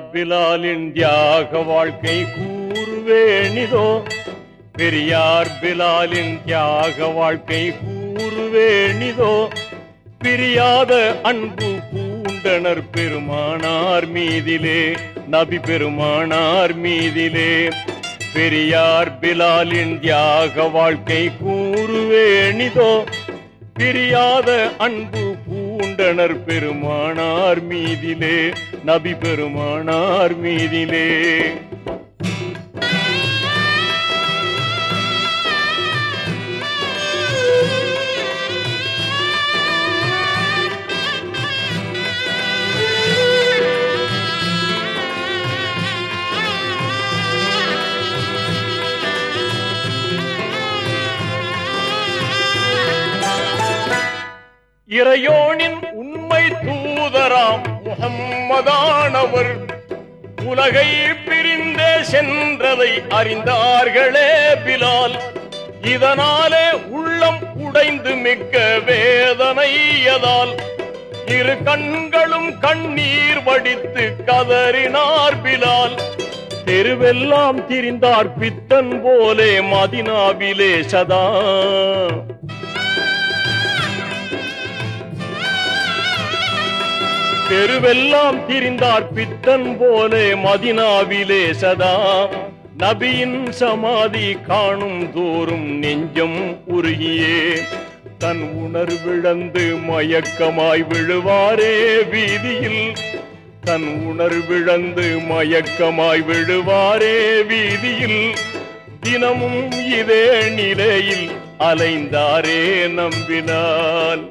பிலாலின் தியாக வாழ்க்கை கூறுவேணிதோ. பெரியார் பிலாலின் தியாக வாழ்க்கை கூறுவேணிதோ. பிரியாத அன்பு பூண்டனர் பெருமானார் மீதிலே, நபி பெருமானார் மீதிலே. பெரியார் பிலாலின் தியாக வாழ்க்கை கூறுவேணிதோ. பிரியாத அன்பு பூண்டனர் பெருமானார் மீதிலே, நபி பெருமானார் மீதிலே. இறையோனின் உண்மை தூதராம் முஹம்மதானவர் உலகை பிரிந்தே சென்றதை அறிந்தார்களே பிலால். இதனாலே உள்ளம் உடைந்து மிக்க வேதனையதால் இரு கண்களும் கண்ணீர் வடித்து கதறினார் பிலால். தெருவெல்லாம் திரிந்தார் பித்தன் போலே மதினாவிலே சதா. தெருவெல்லாம் திரிந்தார் பித்தன் போலே மதினாவிலே சதா. நபியின் சமாதி காணும் தோறும் நெஞ்சம் உருகியே தன் உணர்விழந்து மயக்கமாய் விழுவாரே வீதியில். தன் உணர்விழந்து மயக்கமாய் விழுவாரே வீதியில். தினமும் இதே நிலையில் அலைந்தாரே நம்பினால்.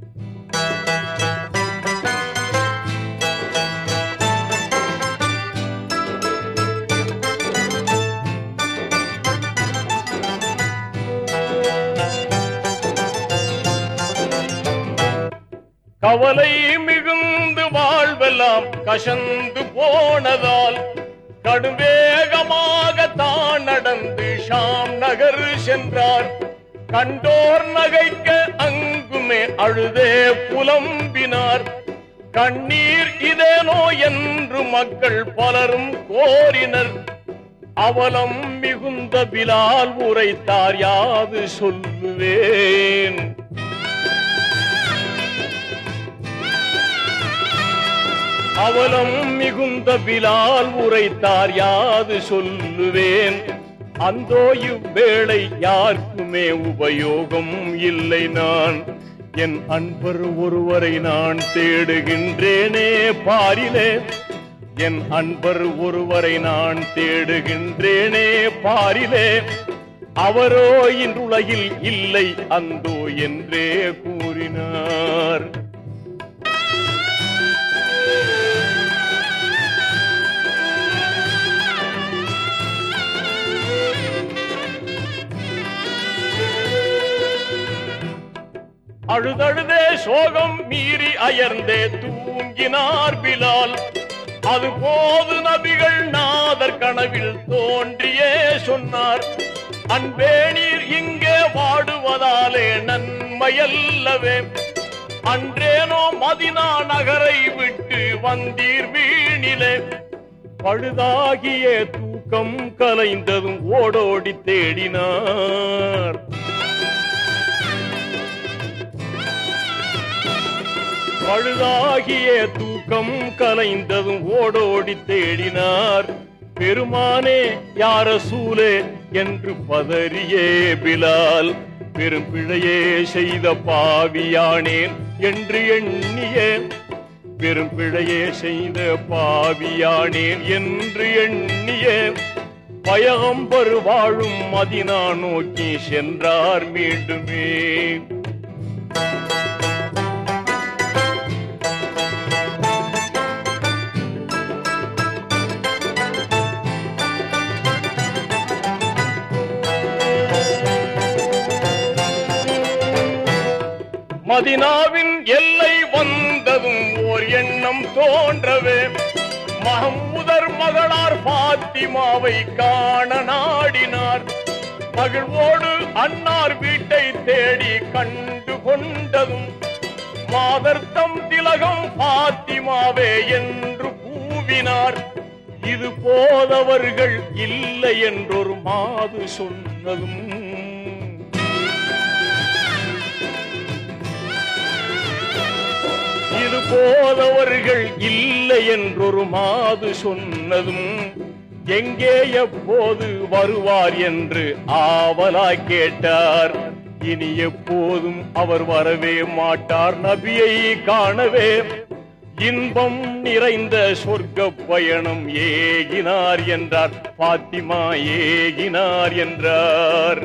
கவலை மிகுந்து வாழ்வெல்லாம் கசந்து போனதால் கடுவேகமாக தான் நடந்து ஷாம் நகர் சென்றார். கண்டோர் நகைக்க அங்குமே அழுதே புலம்பினார். கண்ணீர் இதேனோ என்று மக்கள் பலரும் கோரினர். அவலம் மிகுந்த பிலால் உரைத்தார், யாது சொல்லுவேன். அவலம் மிகுந்த பிலால் உரைத்தார், யாது சொல்லுவேன். அந்தோ இவ்வேளை யாருக்குமே உபயோகம் இல்லை. நான் என் அன்பர் ஒருவரை நான் தேடுகின்றேனே பாரிலே. என் அன்பர் ஒருவரை நான் தேடுகின்றேனே பாரிலே. அவரோ இன்றுலகில் இல்லை அந்தோ என்றே கூறினார். அழுதழுதே சோகம் மீறி அயர்ந்தே தூங்கினார் பிலால். அதுபோது நபிகள் நாதர் கனவில் தோன்றியே சொன்னார், அன்பே நீர் இங்கே வாடுவதாலே நன்மையல்லவே. அன்றேனோ மதினா நகரை விட்டு வந்தீர் வீணிலே. பழுதாகிய தூக்கம் கலைந்ததும் ஓடோடி தேடினார். பழுதாகிய தூக்கம் கலைந்ததும் ஓடோடி தேடினார். பெருமானே யா ரசூலே என்று பதறியே பிலால். பெரும் பிழையே செய்த பாவியானேன் என்று எண்ணியே. பெரும் பிழையே செய்த பாவியானேன் என்று எண்ணியே. பயகம்பர் வாழும் மதினா நோக்கி சென்றார் மீண்டுமே. மதினாவின் எல்லை வந்ததும் ஓர் எண்ணம் தோன்றவே. மஹ்மூதர் மகளார் பாத்திமாவை காண நாடினார். மகிழ்வோடு அன்னார் வீட்டை தேடி கண்டு கொண்டதும் மாதர்த்தம் திலகம் பாத்திமாவே என்று கூவினார். இது போதவர்கள் இல்லை என்றொரு மாது சொன்னதும் இது போதவர்கள் இல்லை என்றொரு மாது சொன்னதும் எங்கே எப்போது வருவார் என்று ஆவலாய் கேட்டார். இனி எப்போதும் அவர் வரவே மாட்டார், நபியை காணவே இன்பம் நிறைந்த சொர்க்க பயணம் ஏகினார் என்றார். பாத்திமா ஏகினார் என்றார்.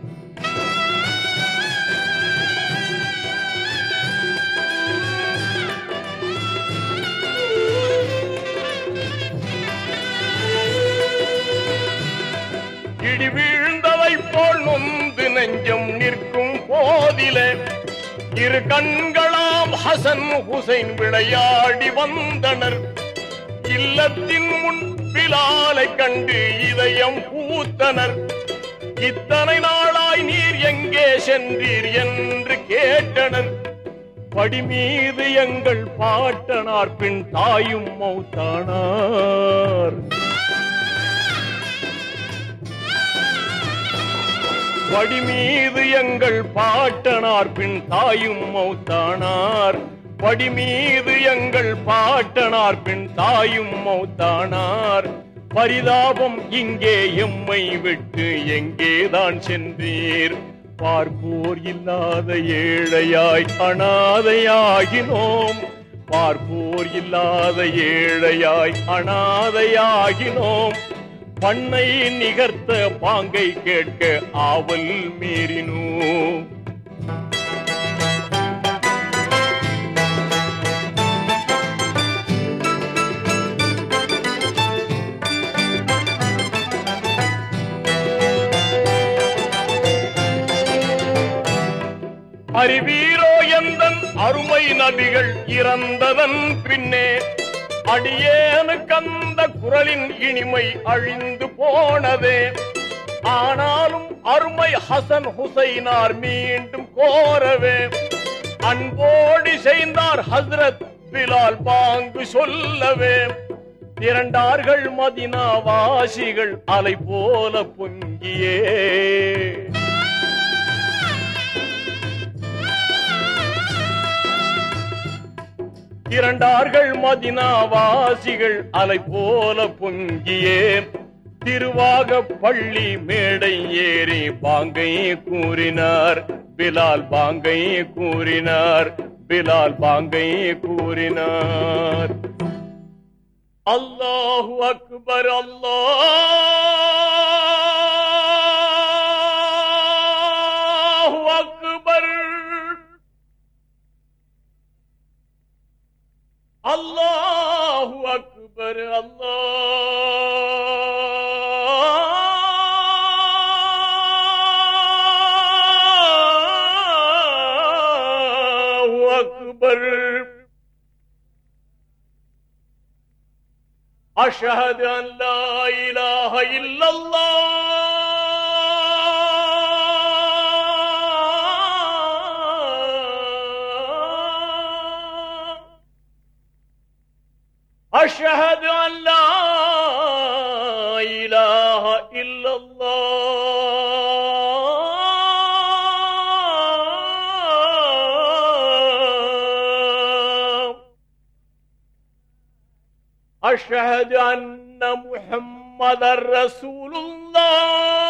இடி வீழ்ந்ததை போல் நொந்து நெஞ்சம் நிற்கும் போதிலே இரு கண்களாம் ஹசன் ஹுசைன் விளையாடி வந்தனர். இல்லத்தின் முன் பிலாலை கண்டு இதயம் பூத்தனர். இத்தனை நாளாய் நீர் எங்கே சென்றீர் என்று கேட்டனர். படி மீது எங்கள் பாட்டனார் பின் தாயும் மௌத்தானார். படி மீது எங்கள் பாட்டனார் பின் தாயும் மௌத்தானார். படி மீது எங்கள் பாட்டனார் பின் தாயும் மௌத்தானார். பரிதாபம் இங்கே எம்மை விட்டு எங்கேதான் சென்றீர்? பார்ப்போர் இல்லாத ஏழையாய் அனாதையாகினோம். பார்ப்போர் இல்லாத ஏழையாய் அனாதையாகினோம். பண்ணை நிகர்த்த பாங்கை கேட்க ஆவல் மீறினோம். அறிவீரோ எந்தன் அருமை நபிகள் இறந்ததன் பின்னே அடியேனுக்கு அந்த குரலின் இனிமை அழிந்து போனதே. ஆனாலும் அருமை ஹசன் ஹுசைனார் மீண்டும் கோரவே அன்போடி செய்தார் ஹஸ்ரத் பிலால் பாங்கு சொல்லவே. திரண்டார்கள் மதினா வாசிகள் அலை போல பொங்கியே. திரண்டார்கள் மதினா வாசிகள் அலை போல பொங்கியே. திருவாக பள்ளி மேடை ஏறி பாங்கை கூறினார். பிலால் பாங்கை கூறினார். பிலால் பாங்கை கூறினார். அல்லாஹு அக்பர் அல்லாஹு அக்பர் அல்லாஹு அக்பர் அல்லாஹு அக்பர். அஷ்ஹது அன் லா இலாஹ இல்லல்லாஹ் أشهد أن لا إله إلا الله أشهد أن محمد رسول الله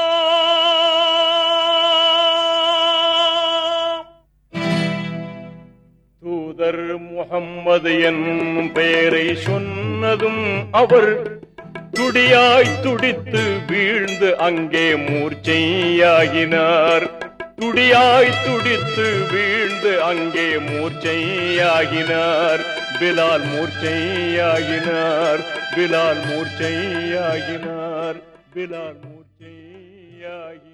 தூதர் முஹம்மது என்னும் பெயரை சொன்னதும் அவர் துடியாய் துடித்து வீழ்ந்து அங்கே மூர்ச்சையாகினார். துடியாய் துடித்து வீழ்ந்து அங்கே மூர்ச்சையாகினார். பிலால் மூர்ச்சையாகினார். பிலால் மூர்ச்சையாகினார். பிலால் மூர்ச்சையாகினார்.